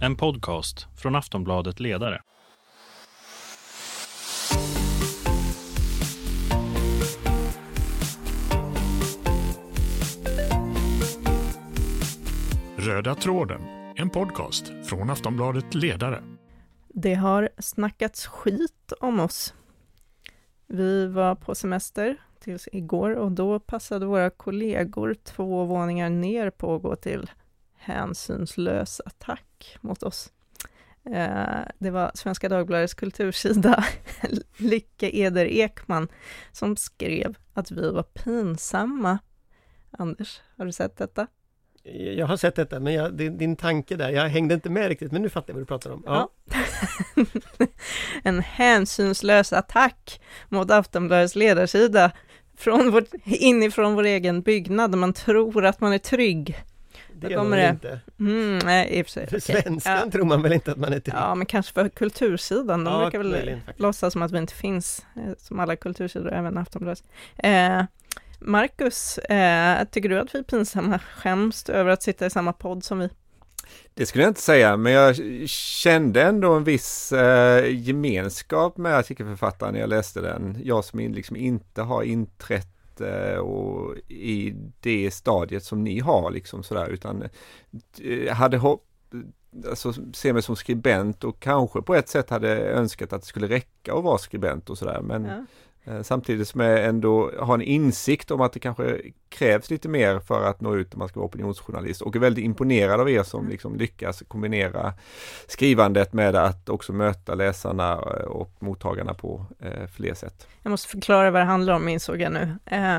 En podcast från Aftonbladet Ledare. Röda tråden, en podcast från Aftonbladet Ledare. Det har snackats skit om oss. Vi var på semester tills igår och då passade våra kollegor 2 våningar ner på att gå till hänsynslös attack mot oss. Det var Svenska Dagbladets kultursida Lycke Eder Ekman som skrev att vi var pinsamma. Anders, har du sett detta? Jag har sett detta, men din tanke där, jag hängde inte med riktigt, men nu fattar jag vad du pratar om. Ja. En hänsynslös attack mot Aftonbladets ledarsida inifrån vår egen byggnad där man tror att man är trygg. Det är man inte. Nej, i och för sig. För svenskan tror man väl inte att man är trygg. Ja, men kanske för kultursidan. De brukar väl möjligen, låtsas som att vi inte finns, som alla kultursidor, även Aftonbladet. Marcus, tycker du att vi är pinsamma? Skäms över att sitta i samma podd som vi? Det skulle jag inte säga, men jag kände ändå en viss gemenskap med artikelförfattaren när jag läste den. Jag som liksom inte har inträtt och i det stadiet som ni har liksom sådär, utan hade ser mig som skribent och kanske på ett sätt hade önskat att det skulle räcka att vara skribent och sådär, men samtidigt som jag ändå har en insikt om att det kanske krävs lite mer för att nå ut om man ska vara opinionsjournalist, och är väldigt imponerad av er som liksom lyckas kombinera skrivandet med att också möta läsarna och mottagarna på fler sätt. Jag måste förklara vad det handlar om, insåg jag nu.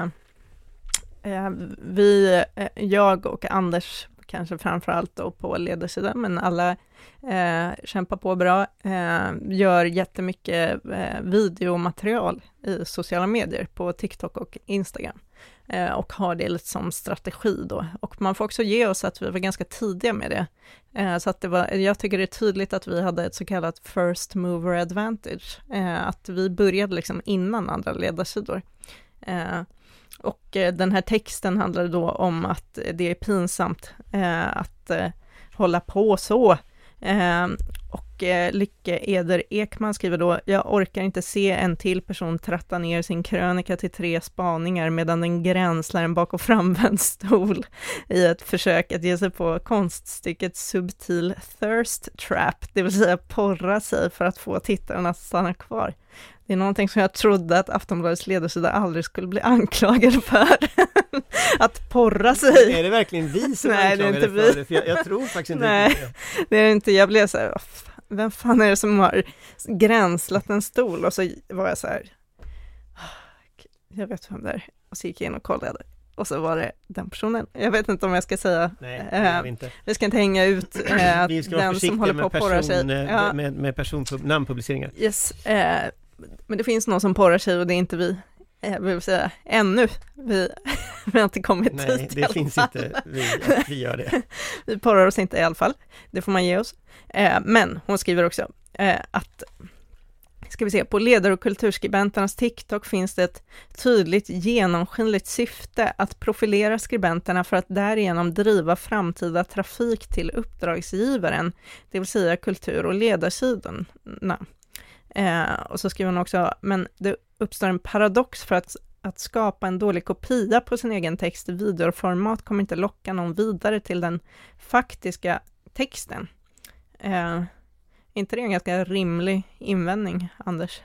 Jag och Anders kanske framförallt då på ledarsidan, men alla kämpar på bra, gör jättemycket videomaterial i sociala medier på TikTok och Instagram och har det lite som strategi då. Och man får också ge oss att vi var ganska tidiga med det. Så att jag tycker det är tydligt att vi hade ett så kallat first mover advantage, att vi började liksom innan andra ledarsidor. Och den här texten handlar då om att det är pinsamt att hålla på så. Och Lycke Eder Ekman skriver då: jag orkar inte se en till person tratta ner sin krönika till 3 spaningar medan den gränslar en bak- och framvänd stol i ett försök att ge sig på konststycket subtil thirst trap, det vill säga porra sig för att få tittarna att stanna kvar. Det är någonting som jag trodde att Aftonbladets ledarsida aldrig skulle bli anklagad för. Att porra sig. Är det verkligen vi som är anklagade för det? För jag tror faktiskt inte. Nej, det är det inte. Jag blev så här, vem fan är det som har gränslat en stol? Och så var jag så här, jag vet vem det är. Och så gick jag in och kollade. Och så var det den personen. Jag vet inte om jag ska säga. Nej, det gör vi inte. Vi ska inte hänga ut vi ska den som håller på att porra sig. Med namnpubliceringar. Yes, men det finns någon som porrar sig och det är inte vi. Jag vill säga ännu. Vi har inte kommit dit. Nej, det finns inte vi gör det. Vi porrar oss inte i alla fall. Det får man ge oss. Men hon skriver också att, ska vi se, på ledar- och kulturskribenternas TikTok finns det ett tydligt genomskinligt syfte att profilera skribenterna för att därigenom driva framtida trafik till uppdragsgivaren, det vill säga kultur- och ledarsidorna. Och så skriver hon också, men det uppstår en paradox för att skapa en dålig kopia på sin egen text i videoformat kommer inte locka någon vidare till den faktiska texten. Inte det en ganska rimlig invändning, Anders?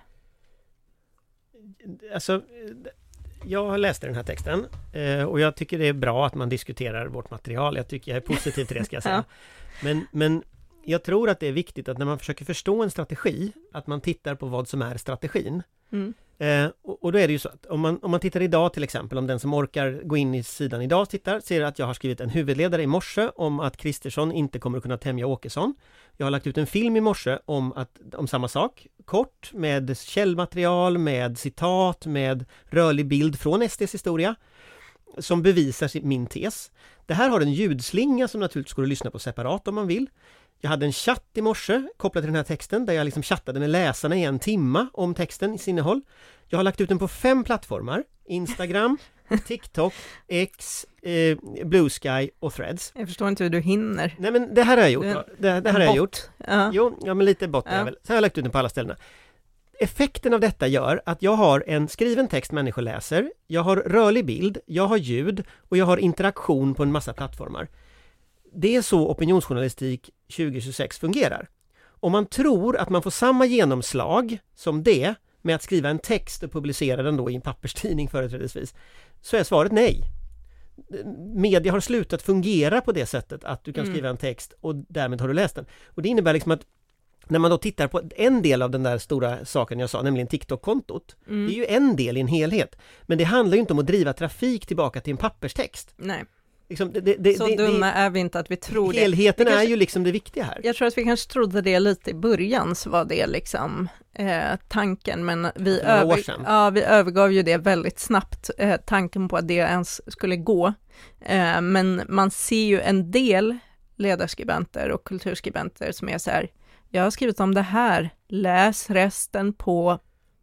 Alltså, jag har läst den här texten och jag tycker det är bra att man diskuterar vårt material. Jag är positiv till det, ska jag säga. Men jag tror att det är viktigt att när man försöker förstå en strategi, att man tittar på vad som är strategin. Och då är det ju så att om man tittar idag till exempel, om den som orkar gå in i sidan idag ser att jag har skrivit en huvudledare i morse om att Kristersson inte kommer att kunna tämja Åkesson. Jag har lagt ut en film i morse om samma sak, kort, med källmaterial, med citat, med rörlig bild från SDs historia som bevisar min tes. Det här har en ljudslinga som naturligtvis går att lyssna på separat om man vill. Jag hade en chatt i morse kopplad till den här texten där jag liksom chattade med läsarna i 1 timme om texten i sin innehåll. Jag har lagt ut den på 5 plattformar. Instagram, TikTok, X, Blue Sky och Threads. Jag förstår inte hur du hinner. Nej, men det här har jag gjort. Det här har jag gjort. Ja. Jo, men lite bot är väl. Så har jag lagt ut den på alla ställena. Effekten av detta gör att jag har en skriven text människor läser, jag har rörlig bild, jag har ljud och jag har interaktion på en massa plattformar. Det är så opinionsjournalistik 2026 fungerar. Om man tror att man får samma genomslag som det med att skriva en text och publicera den då i en papperstidning företrädesvis, så är svaret nej. Media har slutat fungera på det sättet att du kan skriva en text och därmed har du läst den. Och det innebär liksom att när man då tittar på en del av den där stora saken jag sa, nämligen TikTok-kontot, det är ju en del i en helhet. Men det handlar ju inte om att driva trafik tillbaka till en papperstext. Nej. Liksom, så dumma är vi inte att vi tror det. Helheten är ju liksom det viktiga här. Jag tror att vi kanske trodde det lite i början, så var det liksom tanken, men vi övergav ju det väldigt snabbt, tanken på att det ens skulle gå. Men man ser ju en del ledarskribenter och kulturskribenter som är så här: jag har skrivit om det här, läs resten på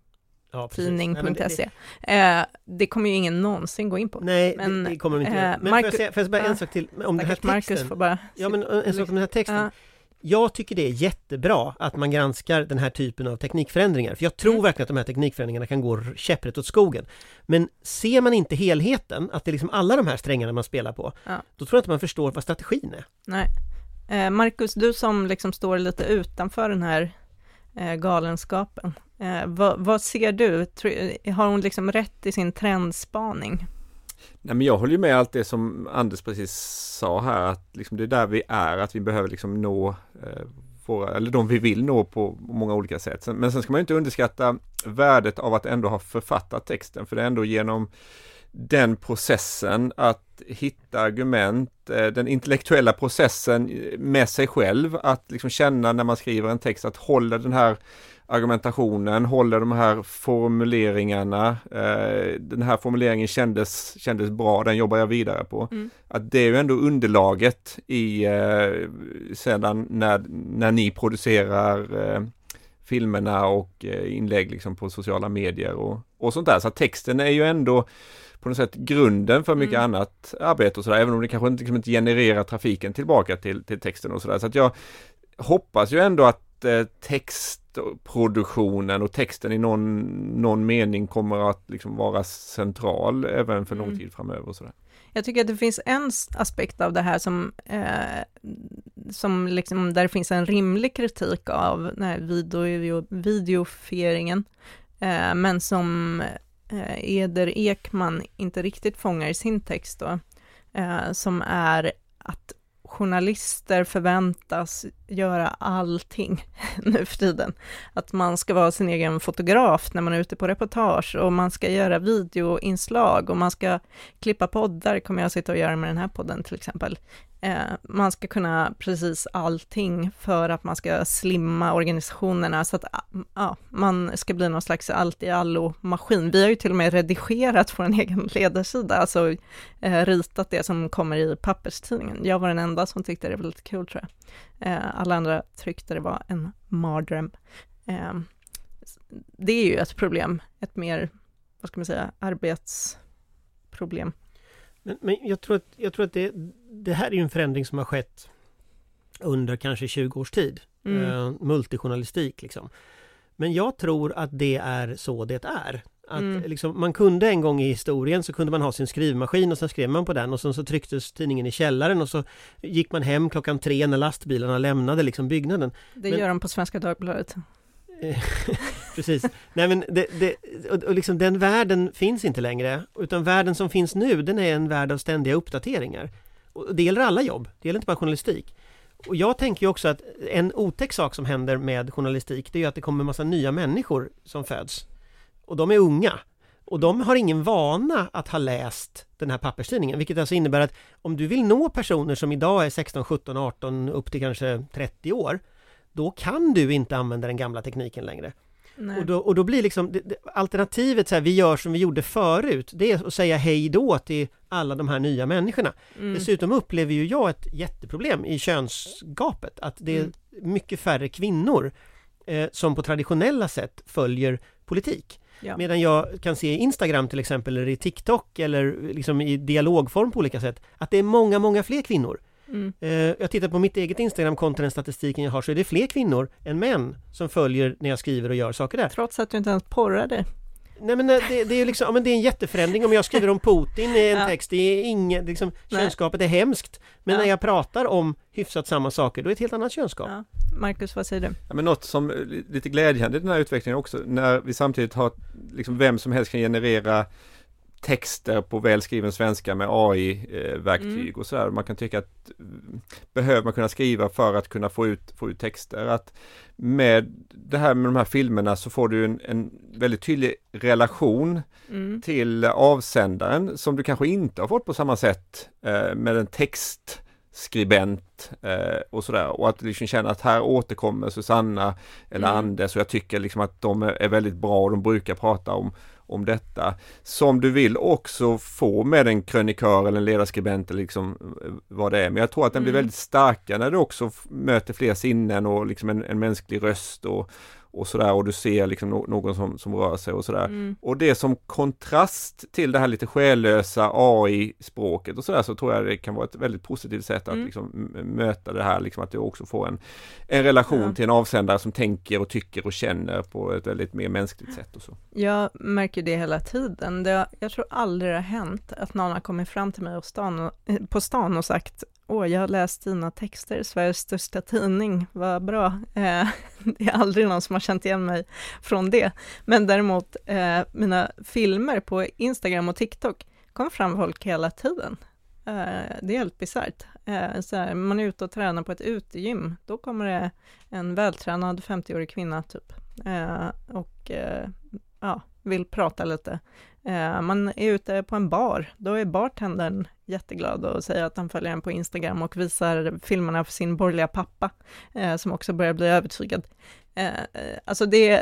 tidning.se. Det kommer ju ingen någonsin gå in på. Nej, men, det kommer de inte göra. Men får jag bara en sak till om den här texten. Marcus får bara... Ja, men en sak om den här texten. Jag tycker det är jättebra att man granskar den här typen av teknikförändringar. För jag tror verkligen att de här teknikförändringarna kan gå käpprätt åt skogen. Men ser man inte helheten, att det är liksom alla de här strängarna man spelar på, då tror jag inte man förstår vad strategin är. Nej. Marcus, du som liksom står lite utanför den här galenskapen. Vad ser du? Har hon liksom rätt i sin trendspaning? Nej, men jag håller ju med allt det som Anders precis sa här, att liksom det är där vi är, att vi behöver liksom nå eller de vi vill nå på många olika sätt. Men sen ska man ju inte underskatta värdet av att ändå ha författat texten, för det är ändå genom den processen att hitta argument, den intellektuella processen med sig själv, att liksom känna när man skriver en text att hålla den här argumentationen, håller de här formuleringarna, den här formuleringen kändes bra, den jobbar jag vidare på. Att det är ju ändå underlaget i sedan när ni producerar filmerna och inlägg liksom på sociala medier och sånt där. Så att texten är ju ändå på något sätt grunden för mycket annat arbete och sådär, även om det kanske inte genererar trafiken tillbaka till texten och sådär. Så att jag hoppas ju ändå att textproduktionen och texten i någon mening kommer att liksom vara central även för någon tid framöver och sådär. Jag tycker att det finns en aspekt av det här som liksom, där det finns en rimlig kritik av den här videofieringen, men som Eder Ekman inte riktigt fångar i sin text då, som är att journalister förväntas göra allting nu för tiden. Att man ska vara sin egen fotograf när man är ute på reportage, och man ska göra videoinslag och man ska klippa poddar, kommer jag sitta och göra med den här podden till exempel. Man ska kunna precis allting för att man ska slimma organisationerna så att man ska bli någon slags allt-i-allo-maskin. Vi har ju till och med redigerat på en egen ledarsida, alltså ritat det som kommer i papperstidningen. Jag var den enda som tyckte det var lite kul, tror jag. Alla andra tyckte det var en mardröm. Det är ju ett problem, ett mer, vad ska man säga, arbetsproblem. Men jag tror att det här är ju en förändring som har skett under kanske 20 års tid. Multijournalistik liksom. Men jag tror att det är så det är. Att liksom, man kunde en gång i historien så kunde man ha sin skrivmaskin och sen skrev man på den och sen så trycktes tidningen i källaren och så gick man hem 3:00 när lastbilarna lämnade liksom byggnaden. Gör de på Svenska Dagbladet. Precis. Nej, men och liksom den världen finns inte längre, utan världen som finns nu, den är en värld av ständiga uppdateringar. Och det gäller alla jobb, det gäller inte bara journalistik. Och jag tänker ju också att en otäck sak som händer med journalistik, det är ju att det kommer en massa nya människor som föds. Och de är unga. Och de har ingen vana att ha läst den här papperstidningen, vilket alltså innebär att om du vill nå personer som idag är 16, 17, 18 upp till kanske 30 år, då kan du inte använda den gamla tekniken längre. Och då blir liksom alternativet så här, vi gör som vi gjorde förut, det är att säga hej då till alla de här nya människorna. Dessutom upplever ju jag ett jätteproblem i könsgapet, att det är mycket färre kvinnor som på traditionella sätt följer politik. Ja. Medan jag kan se i Instagram till exempel, eller i TikTok, eller liksom i dialogform på olika sätt, att det är många, många fler kvinnor. Jag tittar på mitt eget Instagram-konto, den statistiken jag har, så är det fler kvinnor än män som följer när jag skriver och gör saker där. Trots att du inte ens porrar det. Nej, men det är liksom, men det är en jätteförändring om jag skriver om Putin i en text. Det är inget, liksom, könskapet är hemskt. Men när jag pratar om hyfsat samma saker, då är det ett helt annat könskap. Ja. Marcus, vad säger du? Ja, men något som är lite glädjande i den här utvecklingen också, när vi samtidigt har liksom vem som helst kan generera texter på välskriven svenska med AI-verktyg och sådär. Man kan tycka att behöver man kunna skriva för att kunna få ut texter. Att med det här med de här filmerna så får du en väldigt tydlig relation till avsändaren som du kanske inte har fått på samma sätt med en textskribent och sådär. Och att du liksom känner att här återkommer Susanna eller Anders, och jag tycker liksom att de är väldigt bra och de brukar prata om detta, som du vill också få med en krönikör eller en ledarskribent eller liksom vad det är. Men jag tror att den blir väldigt starkare när du också möter fler sinnen och liksom en mänsklig röst och sådär, och du ser liksom någon som rör sig och sådär. Och det som kontrast till det här lite själlösa AI-språket och sådär, så tror jag det kan vara ett väldigt positivt sätt att liksom möta det här, liksom att du också får en relation till en avsändare som tänker och tycker och känner på ett väldigt mer mänskligt sätt och så. Jag märker det hela tiden. Jag tror aldrig det har hänt att någon har kommit fram till mig på stan och sagt: jag har läst dina texter, Sveriges största tidning, vad bra. Det är aldrig någon som har känt igen mig från det. Men däremot mina filmer på Instagram och TikTok kommer fram folk hela tiden. Det är helt bisarrt. Man är ute och tränar på ett utegym, då kommer det en vältränad 50-årig kvinna typ. Och vill prata lite. Man är ute på en bar, då är bartendern jätteglad och säger att han följer en på Instagram och visar filmerna för sin borgerliga pappa, som också börjar bli övertygad. Alltså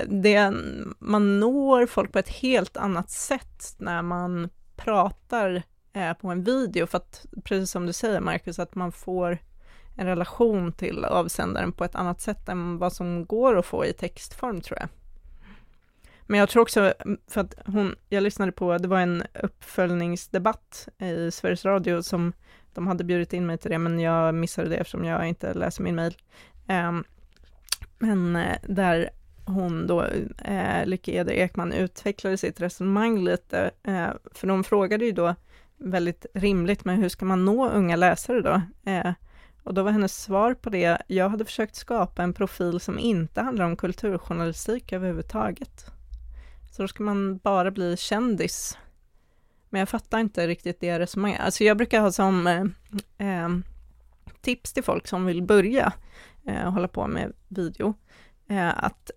man når folk på ett helt annat sätt när man pratar på en video, för att precis som du säger, Marcus, att man får en relation till avsändaren på ett annat sätt än vad som går att få i textform, tror jag. Men jag tror också, för att jag lyssnade på, det var en uppföljningsdebatt i Sveriges Radio som de hade bjudit in mig till det, men jag missade det eftersom jag inte läser min mejl. Men där hon då, Lykke Eder Ekman, utvecklade sitt resonemang lite, för de frågade ju då väldigt rimligt, men hur ska man nå unga läsare då? Och då var hennes svar på det: jag hade försökt skapa en profil som inte handlar om kulturjournalistik överhuvudtaget. Så då ska man bara bli kändis. Men jag fattar inte riktigt det resonemanget. Alltså jag brukar ha som tips till folk som vill börja hålla på med video. Att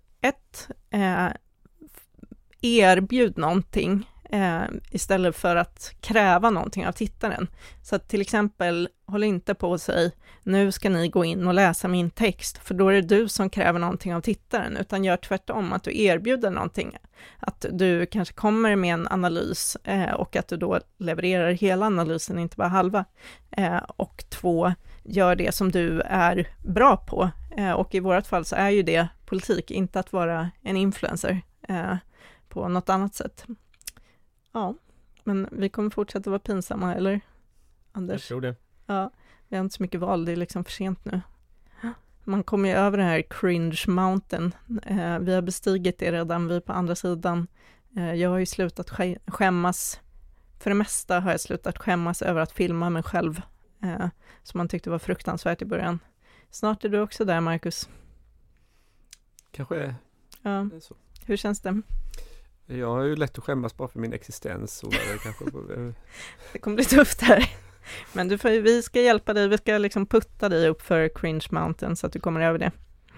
erbjud någonting istället för att kräva någonting av tittaren. Så att till exempel, håll inte på att säga: nu ska ni gå in och läsa min text, för då är det du som kräver någonting av tittaren, utan gör tvärtom, att du erbjuder någonting. Att du kanske kommer med en analys och att du då levererar hela analysen, inte bara halva. Och 2, gör det som du är bra på. Och i vårt fall så är ju det politik, inte att vara en influencer på något annat sätt. Ja, men vi kommer fortsätta vara pinsamma, eller Anders? Jag tror det. Ja, vi har inte så mycket val, det är liksom för sent nu. Man kommer ju över det här cringe mountain. Vi har bestigit det redan, vi är på andra sidan. Jag har ju slutat skämmas. För det mesta har jag slutat skämmas över att filma mig själv. Som man tyckte var fruktansvärt i början. Snart är du också där, Marcus. Kanske ja. Är så. Hur känns det? Jag har ju lätt att skämmas bara för min existens. Och det kommer bli tufft här. Men vi ska hjälpa dig, vi ska liksom putta dig upp för cringe mountain så att du kommer över det.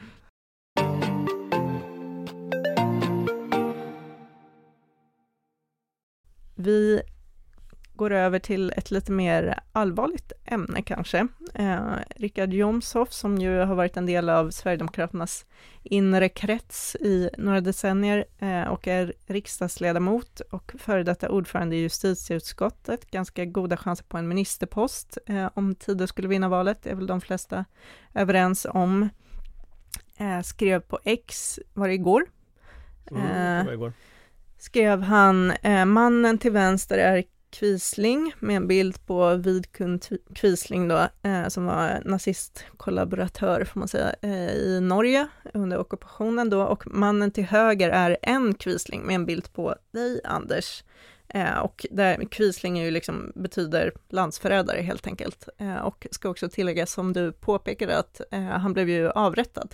Vi går över till ett lite mer allvarligt ämne kanske. Richard Jomshof, som ju har varit en del av Sverigedemokraternas inre krets i några decennier och är riksdagsledamot och före detta ordförande i justitieutskottet. Ganska goda chanser på en ministerpost om Tidö skulle vinna valet. Det är väl de flesta överens om. Skrev på X, var det igår? Det var igår. skrev han mannen till vänster är Quisling, med en bild på Vidkun Quisling då, som var nazistkollaboratör får man säga, i Norge under ockupationen då, och mannen till höger är en Quisling med en bild på dig, Anders. Och där Quisling är ju liksom betyder landsförrädare helt enkelt. Och ska också tillägga, som du påpekade, att han blev ju avrättad.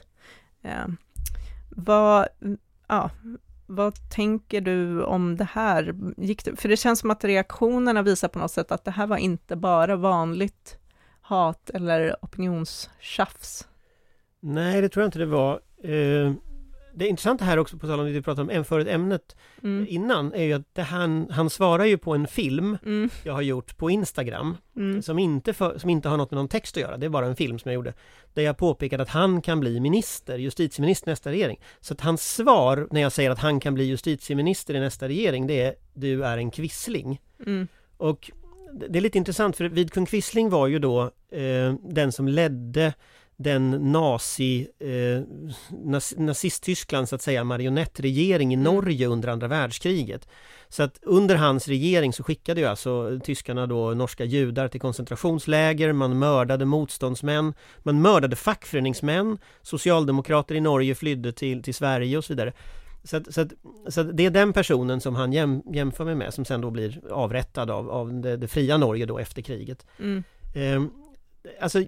Vad tänker du om det här? För det känns som att reaktionerna visar på något sätt att det här var inte bara vanligt hat eller opinionstjafs. Nej, det tror jag inte det var. Det intressanta här också, på tal om det vi pratade om förut ämnet innan, är ju att han svarar ju på en film jag har gjort på Instagram som inte har något med någon text att göra. Det är bara en film som jag gjorde där jag påpekade att han kan bli justitieminister i nästa regering. Så att hans svar när jag säger att han kan bli justitieminister i nästa regering, det är: du är en Quisling. Och det är lite intressant, för Vidkun Quisling var ju då den som ledde den nazist-Tyskland så att säga marionettregering i Norge under andra världskriget. Så att under hans regering så skickade ju alltså tyskarna då norska judar till koncentrationsläger, man mördade motståndsmän, man mördade fackföreningsmän, socialdemokrater i Norge flydde till Sverige och så vidare. Så att det är den personen som han jämför med som sen då blir avrättad av det fria Norge då efter kriget. Alltså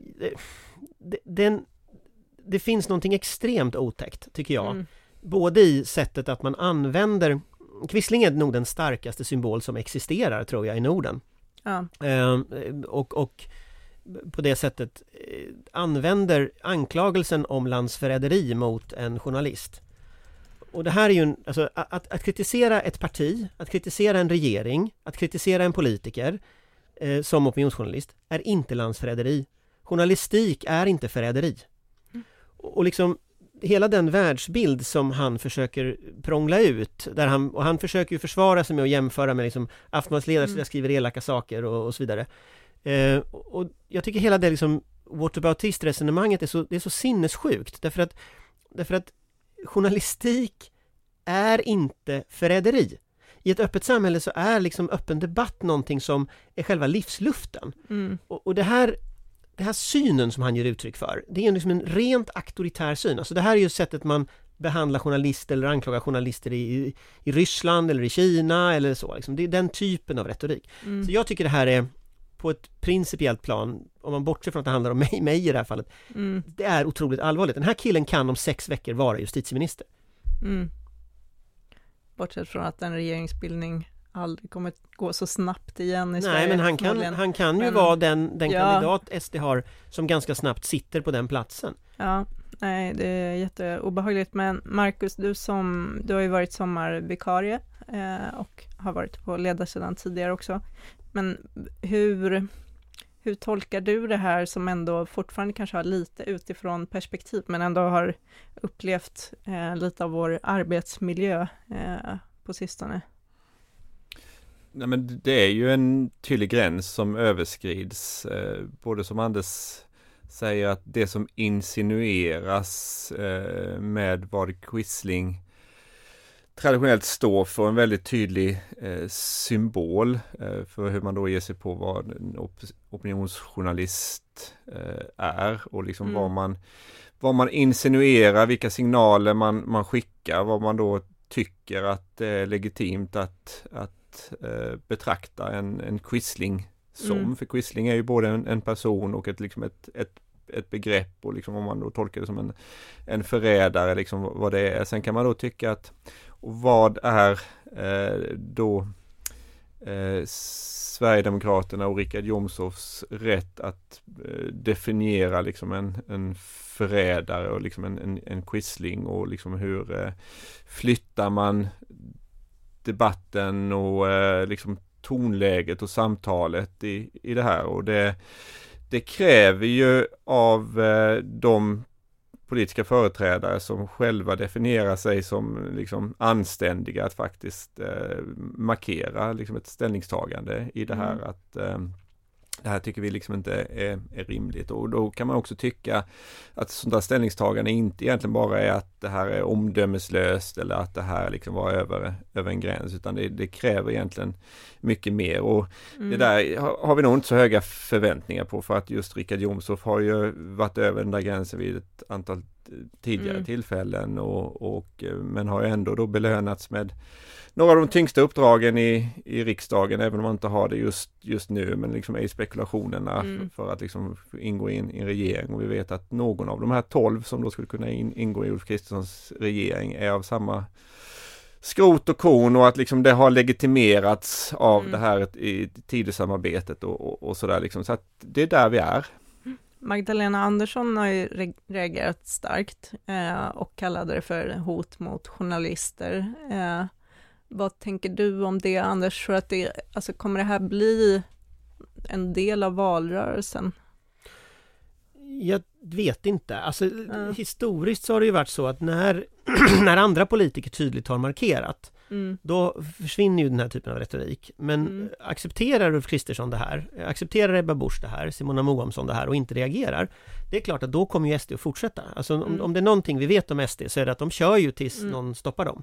det finns någonting extremt otäckt, tycker jag. Både i sättet att man använder... Quisling är nog den starkaste symbol som existerar, tror jag, i Norden. Ja. Och på det sättet använder anklagelsen om landsförräderi mot en journalist. Och det här är ju alltså, att kritisera ett parti, att kritisera en regering, att kritisera en politiker som opinionsjournalist är inte landsförräderi. Journalistik är inte förräderi. Och liksom hela den världsbild som han försöker prångla ut, där han försöker ju försvara sig med att jämföra med liksom Aftonbladets ledarsida skriver elaka saker och så vidare. Och jag tycker hela det liksom whataboutism-resonemanget är så sinnessjukt, därför att journalistik är inte förräderi. I ett öppet samhälle så är liksom öppen debatt någonting som är själva livsluften. Och det här synen som han ger uttryck för, det är liksom en rent auktoritär syn. Alltså det här är ju sättet man behandlar journalister eller anklagar journalister i Ryssland eller i Kina eller så. Liksom. Det är den typen av retorik. Så jag tycker det här är på ett principiellt plan, om man bortser från att det handlar om mig i det här fallet, det är otroligt allvarligt. Den här killen kan om 6 veckor vara justitieminister. Bortsett från att en regeringsbildning aldrig kommer gå så snabbt igen i Sverige. Nej, men han kan ju vara den kandidat SD har som ganska snabbt sitter på den platsen. Ja, nej, det är jätteobehagligt. Men Marcus, du har ju varit sommarvikarie och har varit på ledarsidan tidigare också. Men hur tolkar du det här, som ändå fortfarande kanske har lite utifrån perspektiv, men ändå har upplevt lite av vår arbetsmiljö på sistone? Nej, men det är ju en tydlig gräns som överskrids, både som Anders säger, att det som insinueras med vad Quisling traditionellt står för, en väldigt tydlig symbol för hur man då ger sig på vad en opinionsjournalist är, och liksom vad man insinuerar, vilka signaler man skickar, vad man då tycker att det är legitimt att betrakta en Quisling som. För Quisling är ju både en person och ett begrepp, och liksom om man då tolkar det som en förrädare, liksom vad det är. Sen kan man då tycka att, och vad är då Sverigedemokraterna och Richard Jomshofs rätt att definiera liksom en förrädare och liksom en Quisling, och liksom hur flyttar man debatten och liksom tonläget och samtalet i det här. Och det kräver ju av de politiska företrädare som själva definierar sig som liksom anständiga att faktiskt markera liksom ett ställningstagande i det här, det här tycker vi liksom inte är rimligt. Och då kan man också tycka att sådant där ställningstagande inte egentligen bara är att det här är omdömeslöst eller att det här liksom var över en gräns, utan det kräver egentligen mycket mer. Och det där har vi nog inte så höga förväntningar på, för att just Richard Jomshof har ju varit över den där gränsen vid ett antal tidigare tillfällen men har ju ändå då belönats med några av de tyngsta uppdragen i riksdagen, även om man inte har det just nu, men liksom är i spekulationerna för att liksom ingå i en regering. Och vi vet att någon av de här 12 som då skulle kunna ingå i Ulf Kristerssons regering är av samma skrot och korn, och att liksom det har legitimerats av det här i Tidösamarbetet och sådär liksom. Så att det är där vi är. Magdalena Andersson har ju reagerat starkt och kallade det för hot mot journalister. Vad tänker du om det, Anders? För att kommer det här bli en del av valrörelsen? Jag vet inte. Historiskt så har det ju varit så att när andra politiker tydligt har markerat, då försvinner ju den här typen av retorik. Men accepterar Ulf Kristersson det här, accepterar Ebba Busch det här, Simona Moamsson det här och inte reagerar, det är klart att då kommer ju SD att fortsätta. Alltså om det är någonting vi vet om SD, så är det att de kör ju tills någon stoppar dem.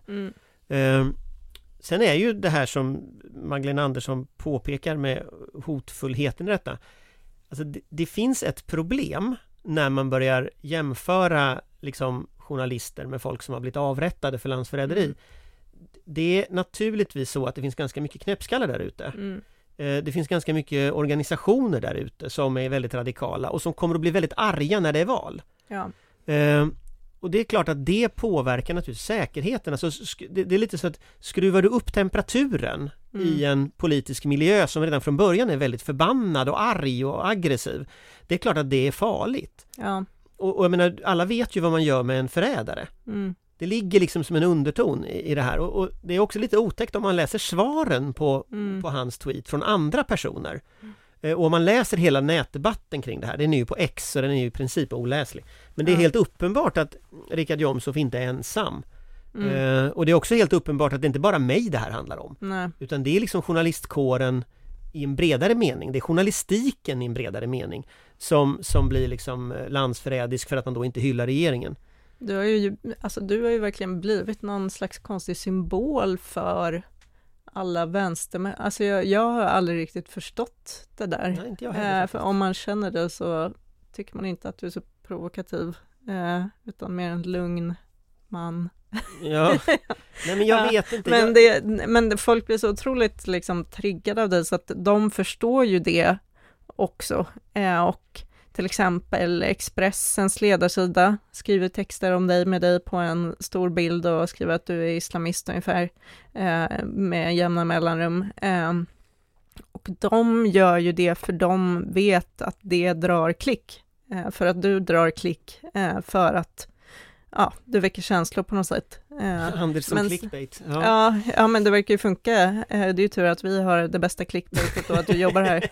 Sen är ju det här som Magdalena Andersson påpekar med hotfullheten i detta. Alltså det finns ett problem när man börjar jämföra liksom journalister med folk som har blivit avrättade för landsförräderi. Det är naturligtvis så att det finns ganska mycket knäppskallar där ute. Det finns ganska mycket organisationer där ute som är väldigt radikala och som kommer att bli väldigt arga när det är val. Ja. Och det är klart att det påverkar naturligtvis säkerheten. Alltså, det är lite så att skruvar du upp temperaturen i en politisk miljö som redan från början är väldigt förbannad och arg och aggressiv, det är klart att det är farligt. Ja. Och jag menar, alla vet ju vad man gör med en förrädare. Det ligger liksom som en underton i det här. Och det är också lite otäckt om man läser svaren på hans tweet från andra personer. Och om man läser hela nätdebatten kring det här, den är ju på X så den är ju i princip oläslig. Men det är helt uppenbart att Richard Jomshof inte är ensam. Och det är också helt uppenbart att det inte bara mig det här handlar om. Nej. Utan det är liksom journalistkåren i en bredare mening. Det är journalistiken i en bredare mening som blir liksom landsförrädisk för att man då inte hyllar regeringen. Du har ju verkligen blivit någon slags konstig symbol för alla vänstermän. Alltså jag har aldrig riktigt förstått det där. Nej, inte jag heller, för om man känner det så tycker man inte att du är så provokativ, utan mer en lugn man. Ja, nej men jag vet inte. Men folk blir så otroligt liksom triggade av det, så att de förstår ju det också. Och till exempel Expressens ledarsida skriver texter om dig med dig på en stor bild och skriver att du är islamist ungefär med jämna mellanrum. Och de gör ju det för de vet att det drar klick. För att du drar klick för att du väcker känslor på något sätt. Anders som clickbait. Ja, men det verkar ju funka. Det är ju tur att vi har det bästa clickbaitet och att du jobbar här.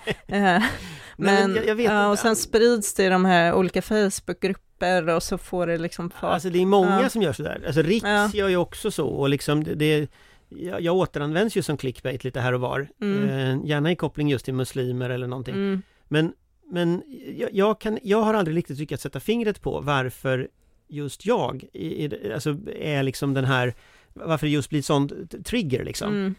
Men jag vet inte. Och sen sprids det i de här olika Facebookgrupper och så får det liksom fart. Alltså det är många som gör sådär. Alltså Riks gör ju också så, och liksom jag återanvänds ju som clickbait lite här och var. Gärna i koppling just till muslimer eller någonting. Men jag har aldrig riktigt lyckats sätta fingret på varför just jag alltså är liksom den här, varför det just blir sån trigger liksom.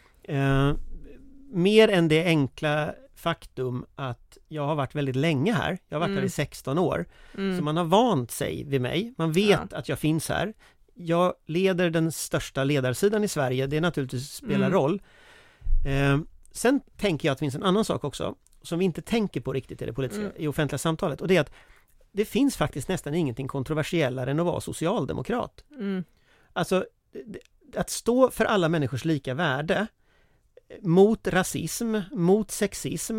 Mer än det enkla faktum att jag har varit väldigt länge här. Jag har varit här i 16 år. Så man har vant sig vid mig. Man vet att jag finns här. Jag leder den största ledarsidan i Sverige. Det naturligtvis spelar roll. Sen tänker jag att det finns en annan sak också som vi inte tänker på riktigt i det politiska, i offentliga samtalet. Och det är att det finns faktiskt nästan ingenting kontroversiellare än att vara socialdemokrat. Alltså, att stå för alla människors lika värde mot rasism, mot sexism,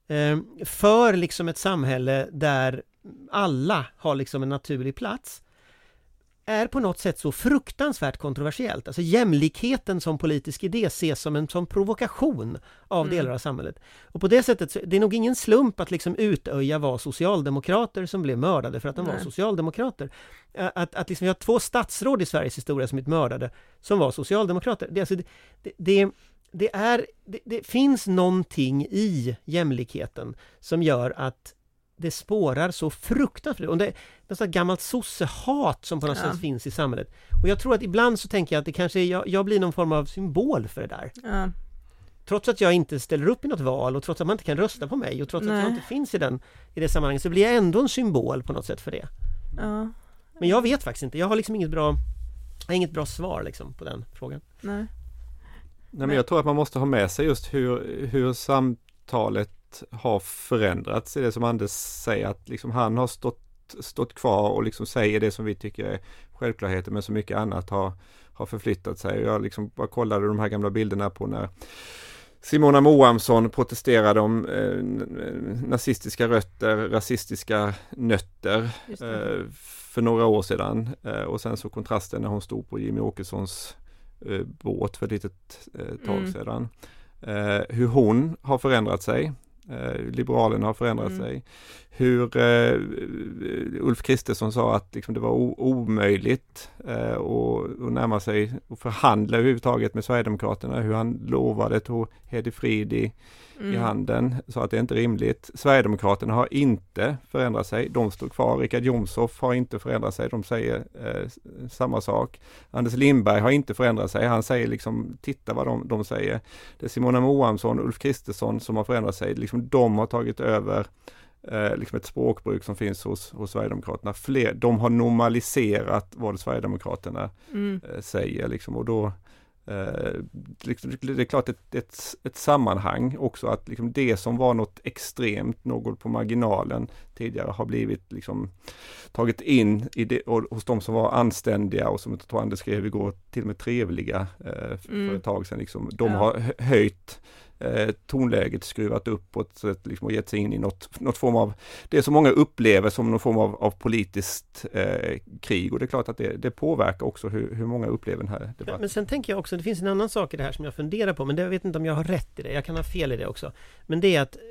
för liksom ett samhälle där alla har liksom en naturlig plats, är på något sätt så fruktansvärt kontroversiellt. Alltså jämlikheten som politisk idé ses som en sån provokation av delar av samhället. Och på det sättet, det är nog ingen slump att liksom Utöja var socialdemokrater som blev mördade för att de var socialdemokrater. Att liksom vi har 2 statsråd i Sveriges historia som är mördade som var socialdemokrater. det finns någonting i jämlikheten som gör att det spårar så fruktansvärt. Och det är något sånt gammalt sossehat som på något sätt finns i samhället. Och jag tror att ibland så tänker jag att det kanske är, jag blir någon form av symbol för det där. Ja. Trots att jag inte ställer upp i något val och trots att man inte kan rösta på mig och trots att jag inte finns i det sammanhanget så blir jag ändå en symbol på något sätt för det. Ja. Men jag vet faktiskt inte. Jag har liksom inget bra svar liksom på den frågan. Nej, men jag tror att man måste ha med sig just hur samtalet har förändrats i det som Anders säger, att liksom han har stått kvar och liksom säger det som vi tycker är självklarheter, men så mycket annat har förflyttat sig. Jag liksom bara kollade de här gamla bilderna på när Simona Moamsson protesterade om nazistiska rötter, rasistiska nötter för några år sedan. Och sen så kontrasten när hon stod på Jimmy Åkessons båt för ett litet tag sedan. Hur hon har förändrat sig. Liberalerna har förändrat sig. Hur Ulf Kristersson sa att liksom det var omöjligt att närma sig och förhandla överhuvudtaget med Sverigedemokraterna. Hur han lovade att ta Hedi Fridi i handen, så att det är inte rimligt. Sverigedemokraterna har inte förändrat sig. De står kvar. Richard Jomshof har inte förändrat sig. De säger samma sak. Anders Lindberg har inte förändrat sig. Han säger liksom, titta vad de säger. Det är Simona Moamsson och Ulf Kristersson som har förändrat sig. Liksom, de har tagit över liksom ett språkbruk som finns hos Sverigedemokraterna. De har normaliserat vad Sverigedemokraterna säger. Liksom, och då liksom, det är klart ett sammanhang också, att liksom det som var något extremt, något på marginalen tidigare, har blivit liksom tagit in i det, och hos de som var anständiga och som jag tror Anders skrev igår, till och med trevliga för ett tag sedan. Liksom, de har höjt tonläget, skruvat upp på ett sätt liksom, och gett sig in i något form av, det som många upplever som någon form av politiskt krig, och det är klart att det påverkar också hur många upplever den här debatten. Men sen tänker jag också, det finns en annan sak i det här som jag funderar på, men jag vet inte om jag har rätt i det, jag kan ha fel i det också, men det är att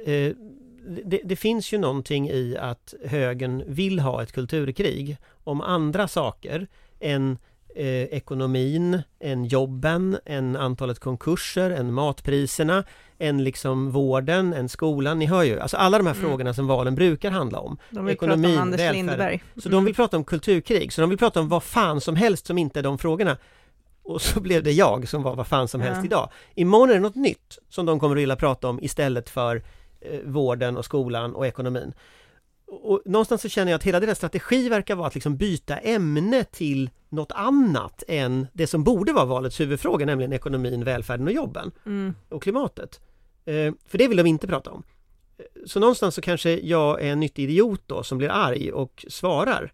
det finns ju någonting i att högern vill ha ett kulturkrig om andra saker än ekonomin, än jobben, än antalet konkurser, än matpriserna, än liksom vården, än skolan. Ni hör ju, alltså alla de här frågorna som valen brukar handla om. De vill ekonomin, prata om Anders Lindberg. Så de vill prata om kulturkrig, så de vill prata om vad fan som helst som inte är de frågorna. Och så blev det jag som var vad fan som helst idag. Imorgon är det något nytt som de kommer att vilja prata om istället för vården och skolan och ekonomin. Och någonstans så känner jag att hela deras strategi verkar vara att liksom byta ämne till något annat än det som borde vara valets huvudfråga, nämligen ekonomin, välfärden och jobben och klimatet. För det vill de inte prata om. Så någonstans så kanske jag är en nyttig idiot då som blir arg och svarar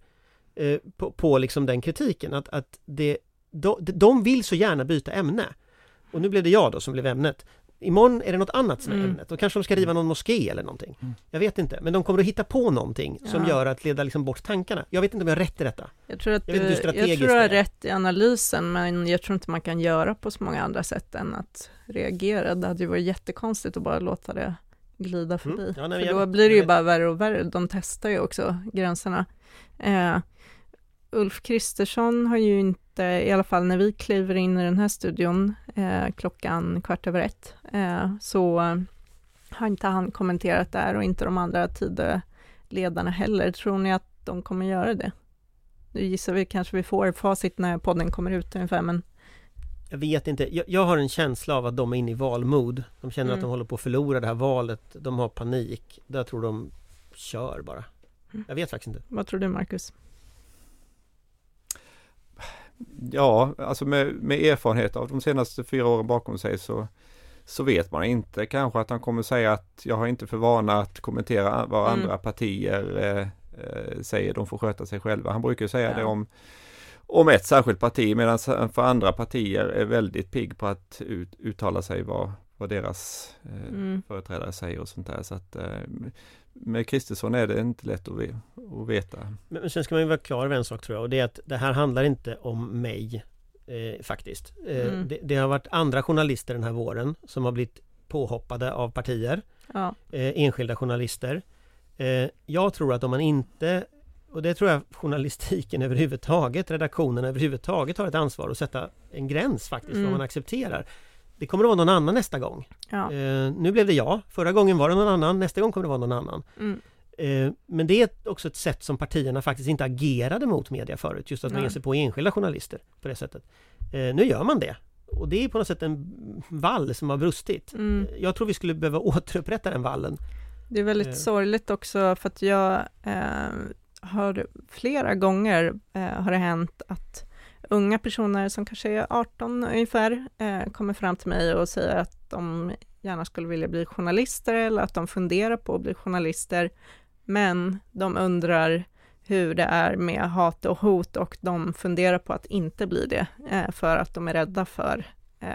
på liksom den kritiken, att de vill så gärna byta ämne. Och nu blev det jag då som blev ämnet. Imorgon är det något annat som är ämnet. Och kanske de ska riva någon moské eller någonting. Jag vet inte. Men de kommer att hitta på någonting som gör att leda liksom bort tankarna. Jag vet inte om jag har rätt i detta. Jag tror att du har rätt i analysen, men jag tror inte man kan göra på så många andra sätt än att reagera. Det hade ju varit jättekonstigt att bara låta det glida förbi. Ja, nej, för då blir det ju bara värre och värre. De testar ju också gränserna. Ulf Kristersson har ju inte, i alla fall när vi kliver in i den här studion klockan 1:15, så har inte han kommenterat där, och inte de andra tidledarna heller. Tror ni att de kommer göra det? Nu gissar vi kanske vi får facit när podden kommer ut ungefär, men jag vet inte. Jag har en känsla av att de är inne i valmod. De känner att de håller på att förlora det här valet. De har panik. Där tror de kör bara. Jag vet faktiskt inte. Vad tror du, Marcus? Ja, alltså med erfarenhet av de senaste 4 åren bakom sig så vet man inte. Kanske att han kommer säga att jag har inte för vana att kommentera vad andra partier säger. De får sköta sig själva. Han brukar säga det om ett särskilt parti, medan för andra partier är väldigt pigg på att uttala sig vad deras företrädare säger och sånt där. Så att med Kristersson är det inte lätt att veta. Men sen ska man ju vara klar över en sak, tror jag, och det är att det här handlar inte om mig faktiskt. Det har varit andra journalister den här våren som har blivit påhoppade av partier, enskilda journalister. Jag tror att om man inte, och det tror jag journalistiken överhuvudtaget, redaktionen överhuvudtaget har ett ansvar att sätta en gräns faktiskt vad man accepterar. det kommer att vara någon annan nästa gång. Ja. Nu blev det jag. Förra gången var det någon annan. Nästa gång kommer det vara någon annan. Men det är också ett sätt som partierna faktiskt inte agerade mot media förut. Just att man ger sig på enskilda journalister på det sättet. Nu gör man det. Och det är på något sätt en vall som har brustit. Jag tror vi skulle behöva återupprätta den vallen. Det är väldigt sorgligt också för att jag har flera gånger har det hänt att unga personer som kanske är 18 ungefär kommer fram till mig och säger att de gärna skulle vilja bli journalister eller att de funderar på att bli journalister, men de undrar hur det är med hat och hot och de funderar på att inte bli det för att de är rädda för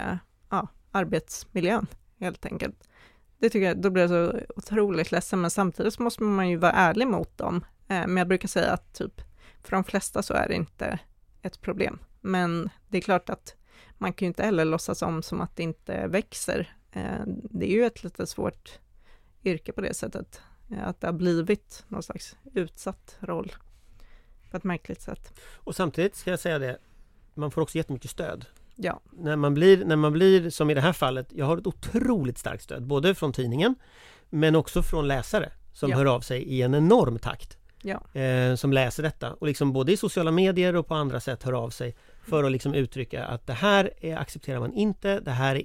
arbetsmiljön helt enkelt. Det tycker jag, då blir jag så otroligt ledsen, men samtidigt så måste man ju vara ärlig mot dem. Men jag brukar säga att typ för de flesta så är det inte ett problem. Men det är klart att man kan ju inte heller låtsas som att det inte växer. Det är ju ett lite svårt yrke på det sättet. Att det har blivit någon slags utsatt roll på ett märkligt sätt. Och samtidigt ska jag säga det, man får också jättemycket stöd. Ja. När man blir, som i det här fallet, jag har ett otroligt starkt stöd, både från tidningen men också från läsare som hör av sig i en enorm takt. Ja. Som läser detta och liksom både i sociala medier och på andra sätt hör av sig för att liksom uttrycka att det här accepterar man inte, det här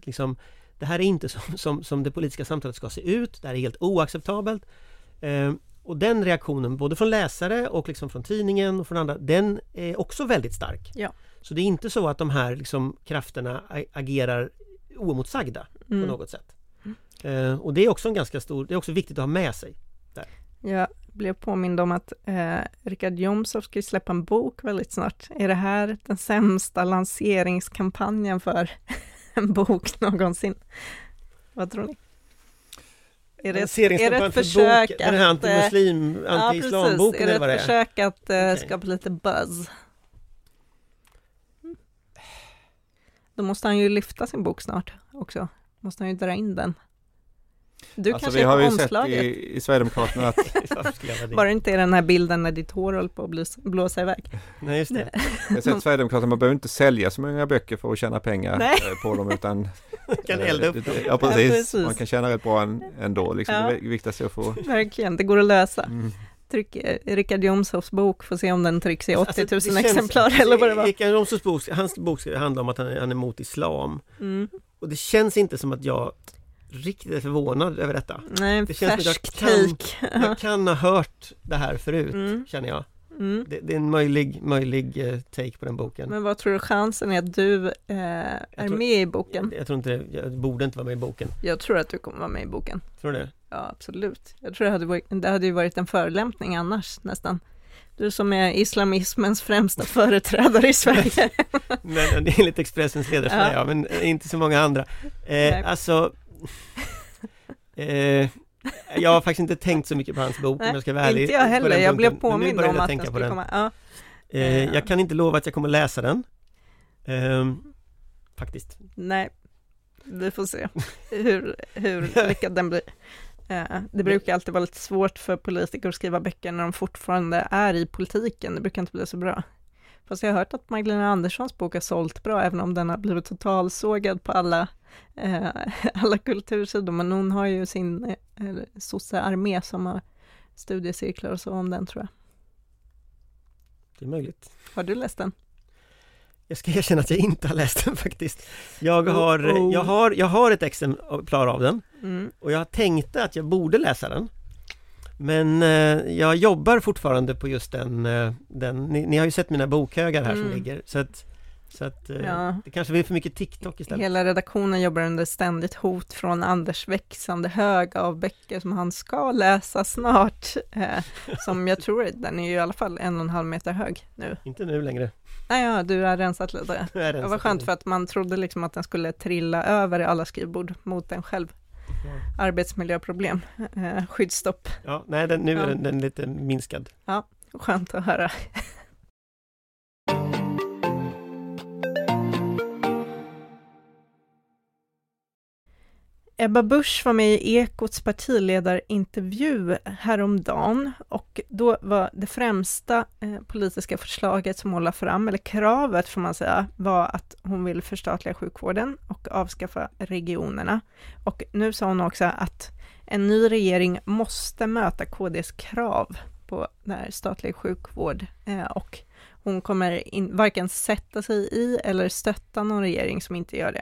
är inte som det politiska samtalet ska se ut, det här är helt oacceptabelt. Och den reaktionen både från läsare och liksom från tidningen och från andra, den är också väldigt stark. Ja. Så det är inte så att de här liksom krafterna agerar oemotsagda på något sätt. Och det är också en ganska stor, det är också viktigt att ha med sig där. Jag blev påmind om att Richard Jomshof ska släppa en bok väldigt snart. Är det här den sämsta lanseringskampanjen för en bok någonsin? Vad tror ni? Är det ett försök att... Den här anti-islamboken eller vad det är? Är det ett försök att skapa lite buzz? Då måste han ju lyfta sin bok snart också. Måste han ju dra in den. Du alltså kanske vi har är på ju omslaget. sett i Sverigedemokraterna att... Var det inte den här bilden när ditt hår håller på att blåsa iväg? Nej, just det. Jag har sett Sverigedemokraterna, man behöver inte sälja så många böcker för att tjäna pengar på dem, utan... kan elda upp dem. Ja, precis. Man kan tjäna rätt bra ändå. Liksom. Det viktigaste är att få... Verkligen, det går att lösa. Tryck Richard Jomshofs bok, får se om den trycks i 80 000 exemplar eller vad det var. Richard Jomshofs bok, hans bok handlar om att han är emot islam. Och det känns inte som att jag riktigt är förvånad över detta. Nej, det känns som att jag kan ha hört det här förut, känner jag. Det är en möjlig take på den boken. Men vad tror du chansen är att du är med i boken? Jag tror inte det, jag borde inte vara med i boken. Jag tror att du kommer vara med i boken. Tror du det? Ja, absolut. Jag tror det hade ju varit en förolämpning annars nästan. Du som är islamismens främsta företrädare i Sverige. Men det är enligt Expressens ledare, men inte så många andra. Jag har faktiskt inte tänkt så mycket på hans bok, om jag ska vara ärlig. Inte jag heller, jag blev påmind om att den skulle komma. Jag kan inte lova att jag kommer läsa den. Faktiskt. Nej, vi får se hur lyckad den blir. Det brukar alltid vara lite svårt för politiker att skriva böcker när de fortfarande är i politiken. Det brukar inte bli så bra. Fast jag har hört att Magdalena Anderssons bok har sålt bra, även om den har blivit totalsågad på alla kultursidor. Men hon har ju sin sosse-armé som har studiecirklar och så om den, tror jag. Det är möjligt. Har du läst den? Jag ska erkänna att jag inte har läst den faktiskt. Jag har ett exemplar av den. Och jag tänkte att jag borde läsa den. Men jag jobbar fortfarande på just den. Ni har ju sett mina bokhögar här som ligger. Så att det kanske blir för mycket TikTok istället. Hela redaktionen jobbar under ständigt hot från Anders växande hög av böcker som han ska läsa snart. Som jag tror, den är ju i alla fall 1,5 meter hög nu. Inte nu längre. Nej, du har rensat lite. Det var skönt för att man trodde liksom att den skulle trilla över alla skrivbord mot en själv. Arbetsmiljöproblem, skyddsstopp. Ja, nej, nu är den lite minskad. Ja, skönt att höra. Ebba Busch var med i Ekots partiledarintervju häromdagen och då var det främsta politiska förslaget som hon la fram, eller kravet får man säga, var att hon vill förstatliga sjukvården och avskaffa regionerna. Och nu sa hon också att en ny regering måste möta KDs krav på statlig sjukvård och hon kommer varken sätta sig i eller stötta någon regering som inte gör det.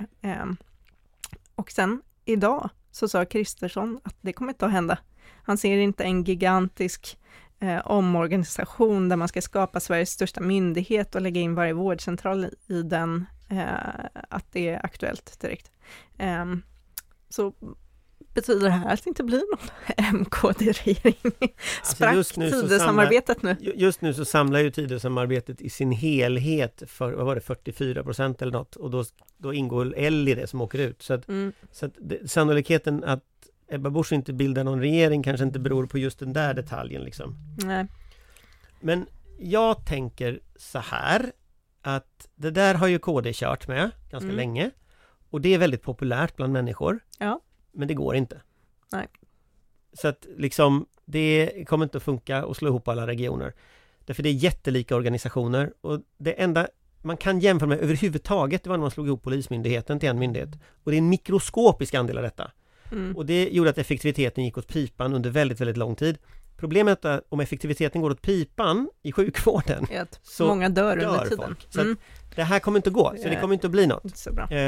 Och sen idag så sa Kristersson att det kommer inte att hända. Han ser inte en gigantisk omorganisation där man ska skapa Sveriges största myndighet och lägga in varje vårdcentral i den, att det är aktuellt direkt. Så betyder det här att det inte blir någon MKD-regering? Sprack Tidösamarbetet nu? Just nu så samlar ju Tidösamarbetet i sin helhet för, vad var det, 44% eller något. Och då ingår L i det som åker ut. Så att sannolikheten att Ebba Busch inte bildar någon regering kanske inte beror på just den där detaljen liksom. Nej. Men jag tänker så här, att det där har ju KD kört med ganska länge. Och det är väldigt populärt bland människor. Ja. Men det går inte. Nej. Så att liksom, det kommer inte att funka att slå ihop alla regioner. Därför det är jättelika organisationer. Och det enda man kan jämföra med överhuvudtaget, det var när man slog ihop polismyndigheten till en myndighet. Och det är en mikroskopisk andel av detta. Och det gjorde att effektiviteten gick åt pipan under väldigt, väldigt lång tid. Problemet är att om effektiviteten går åt pipan i sjukvården så många dör under tiden. Folk. Så att det här kommer inte att gå. Så det kommer inte att bli något. Så bra.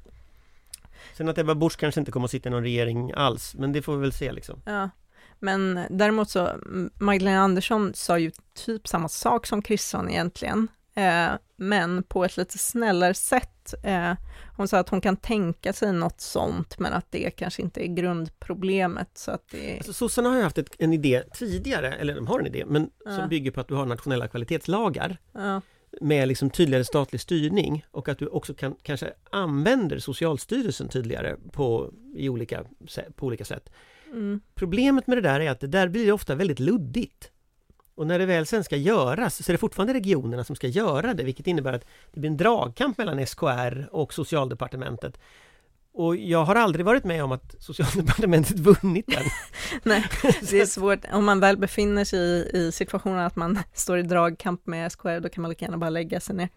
Sen att Ebba Busch kanske inte kommer att sitta i någon regering alls. Men det får vi väl se liksom. Ja. Men däremot så Magdalena Andersson sa ju typ samma sak som Kristersson egentligen. Men på ett lite snällare sätt. Hon sa att hon kan tänka sig något sånt, men att det kanske inte är grundproblemet. Så att det... Alltså, sossarna har ju haft en idé tidigare, eller de har en idé, men som bygger på att du har nationella kvalitetslagar med liksom tydligare statlig styrning och att du också kanske använder Socialstyrelsen tydligare på olika sätt. Problemet med det där är att det där blir ofta väldigt luddigt. Och när det väl sen ska göras så är det fortfarande regionerna som ska göra det, vilket innebär att det blir en dragkamp mellan SKR och Socialdepartementet. Och jag har aldrig varit med om att Socialdepartementet vunnit den. Nej, det är svårt. Om man väl befinner sig i situationen att man står i dragkamp med SKR, då kan man lika gärna bara lägga sig ner.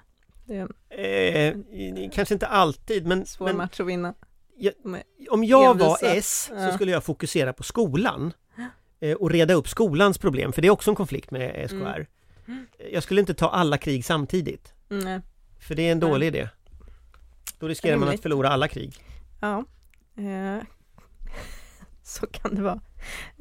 Kanske inte alltid, men... Svår match att vinna. Om jag var S så skulle jag fokusera på skolan. Och reda upp skolans problem, för det är också en konflikt med SKR. Jag skulle inte ta alla krig samtidigt. För det är en dålig idé. Då riskerar man att förlora alla krig. Ja, så kan det vara.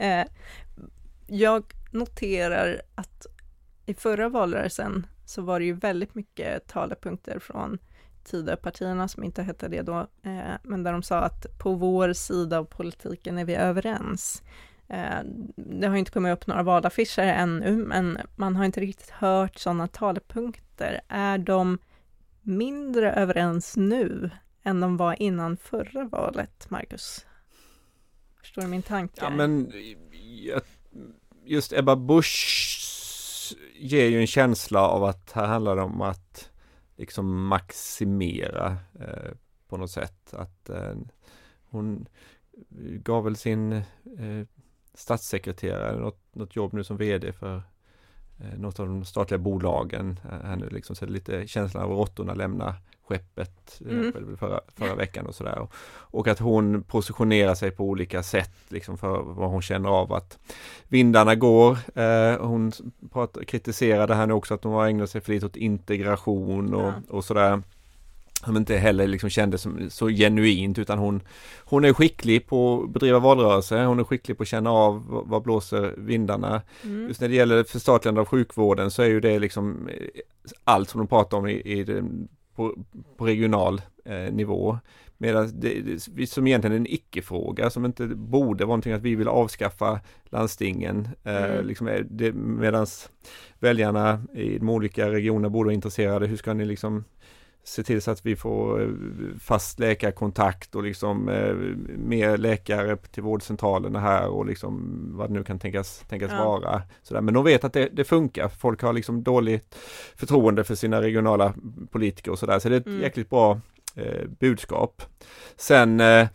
Jag noterar att i förra valrörelsen så var det ju väldigt mycket talepunkter från Tidöpartierna som inte hette det då, men där de sa att på vår sida av politiken är vi överens. Det har inte kommit upp några valaffischer ännu, men man har inte riktigt hört sådana talepunkter. Är de mindre överens nu än de var innan förra valet, Marcus? Förstår du min tanke? Ja, men just Ebba Busch ger ju en känsla av att här handlar det om att liksom maximera på något sätt. Att hon gav väl sin statssekreterare något jobb nu som vd för något av de statliga bolagen här nu liksom, så är det lite känslan av råttorna lämna skeppet förra veckan och sådär. Och att hon positionerar sig på olika sätt liksom för vad hon känner av att vindarna går. Hon kritiserade här nu också att de har ägnat sig för lite åt integration och sådär. Som inte heller liksom kändes som så genuint, utan hon är skicklig på att bedriva valrörelse, hon är skicklig på att känna av vad blåser vindarna. Just när det gäller förstatligande av sjukvården så är ju det liksom allt som de pratar om på regional nivå. Medan det som egentligen är en icke-fråga som inte borde vara någonting att vi vill avskaffa landstingen. Medan väljarna i de olika regionerna borde vara intresserade. Hur ska ni liksom se till så att vi får fast läkarkontakt och liksom mer läkare till vårdcentralerna här och liksom vad det nu kan tänkas vara. Sådär. Men de vet att det funkar. Folk har liksom dåligt förtroende för sina regionala politiker och sådär. Så det är ett jäkligt bra budskap. Sen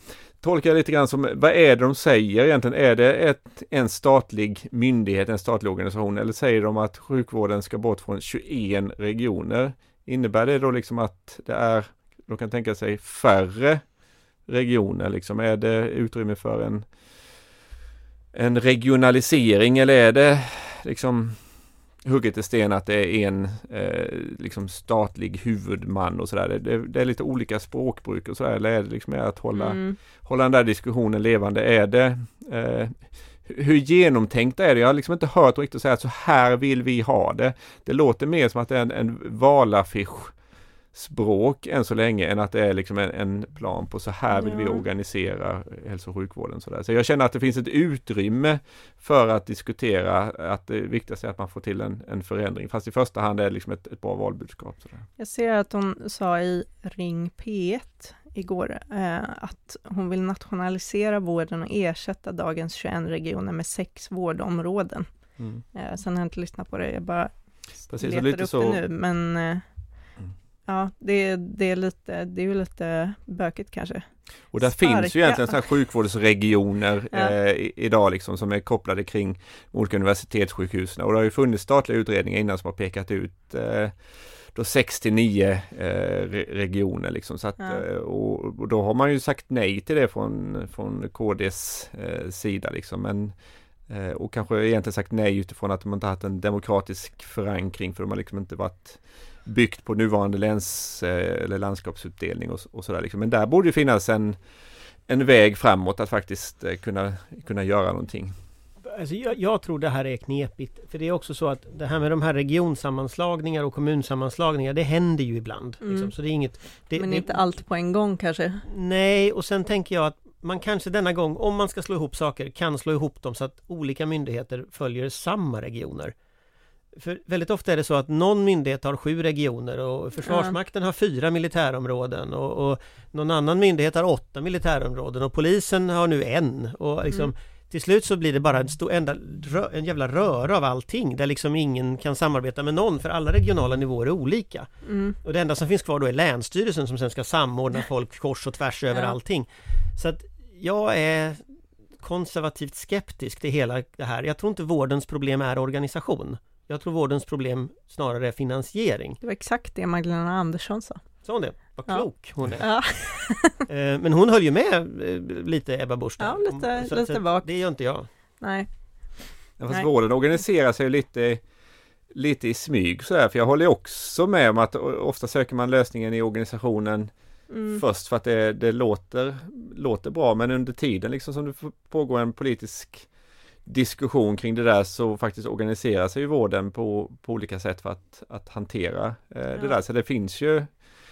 tolkar jag lite grann som, vad är det de säger egentligen? Är det en statlig myndighet, en statlig organisation, eller säger de att sjukvården ska bort från 21 regioner? Innebär det då liksom att det är, de kan tänka sig färre regioner liksom? Är det utrymme för en regionalisering, eller är det liksom hugget i sten att det är en liksom statlig huvudman och sådär? Det är lite olika språkbruk och sådär, eller är det liksom att hålla den där diskussionen levande? Är det hur genomtänkt är det? Jag har liksom inte hört riktigt säga att så här vill vi ha det. Det låter mer som att det är en valaffisch språk än så länge, än att det är liksom en plan på så här vill vi organisera hälso- och sjukvården. Så jag känner att det finns ett utrymme för att diskutera att det viktigaste är att man får till en förändring. Fast i första hand är det liksom ett bra valbudskap. Sådär. Jag ser att hon sa i Ring P1 igår att hon vill nationalisera vården och ersätta dagens 21 regioner med 6 vårdområden. Sen har jag inte lyssnat på det, jag bara letar upp det nu, men ja, det är ju lite bökigt kanske. Och där finns ju egentligen sådana här sjukvårdsregioner idag liksom, som är kopplade kring olika universitetssjukhusen. Och det har ju funnits statliga utredningar innan som har pekat ut då 6-9 regioner liksom. Så att, och då har man ju sagt nej till det från KDs sida liksom. Men och kanske egentligen sagt nej utifrån att man inte haft en demokratisk förankring, för de har liksom inte varit byggt på nuvarande eller landskapsutdelning och sådär liksom. Men där borde ju finnas en väg framåt att faktiskt kunna göra någonting. Alltså jag tror det här är knepigt, för det är också så att det här med de här regionsammanslagningar och kommunsammanslagningar, det händer ju ibland. Liksom. Så det är inget, men inte allt på en gång kanske? Nej, och sen tänker jag att man kanske denna gång, om man ska slå ihop saker, kan slå ihop dem så att olika myndigheter följer samma regioner. För väldigt ofta är det så att någon myndighet har 7 regioner och Försvarsmakten har 4 militärområden och någon annan myndighet har 8 militärområden och polisen har nu 1 och liksom till slut så blir det bara en jävla röra av allting där liksom ingen kan samarbeta med någon, för alla regionala nivåer är olika. Och det enda som finns kvar då är länsstyrelsen som sen ska samordna folk kors och tvärs över allting. Så att jag är konservativt skeptisk till hela det här. Jag tror inte vårdens problem är organisation. Jag tror vårdens problem snarare är finansiering. Det var exakt det Magdalena Andersson sa. Så det, vad klok hon är. Ja. Men hon höll ju med lite Ebba Busch. Ja, lite vagt. Det gör inte jag. Nej. Ja, fast vården organiserar sig lite i smyg sådär, för jag håller också med om att ofta söker man lösningen i organisationen först för att det låter bra, men under tiden liksom som det pågår en politisk diskussion kring det där, så faktiskt organiserar sig ju vården på olika sätt för att hantera det där. Så det finns ju,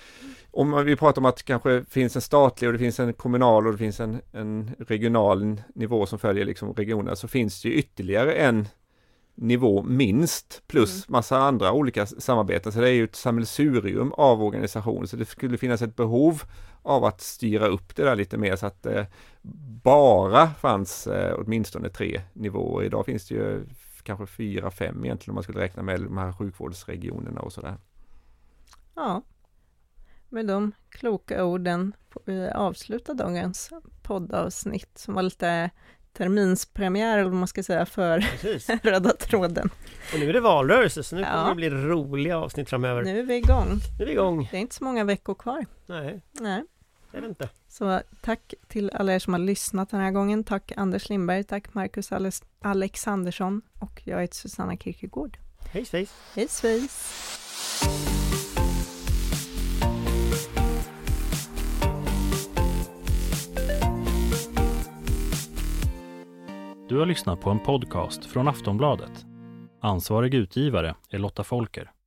om vi pratar om att det kanske finns en statlig och det finns en kommunal och det finns en regional nivå som följer liksom regionerna, så finns det ju ytterligare en nivå minst plus massa andra olika samarbeten. Så det är ju ett sammelsurium av organisationer, så det skulle finnas ett behov av att styra upp det där lite mer så att bara fanns åtminstone 3 nivåer. Idag finns det ju kanske 4-5 egentligen om man skulle räkna med de här sjukvårdsregionerna och sådär. Ja, med de kloka orden vi avslutar dagens poddavsnitt som var lite terminspremiär eller vad man ska säga för Röda tråden. Och nu är det valrörelse, så nu kommer det bli roliga avsnitt framöver. Nu är vi igång. Det är inte så många veckor kvar. Nej. Det är det inte. Så tack till alla er som har lyssnat den här gången. Tack Anders Lindberg, tack Marcus Alexandersson och jag heter Susanna Kierkegaard. Hej svejs. Hej svejs. Du har lyssnat på en podcast från Aftonbladet. Ansvarig utgivare är Lotta Folker.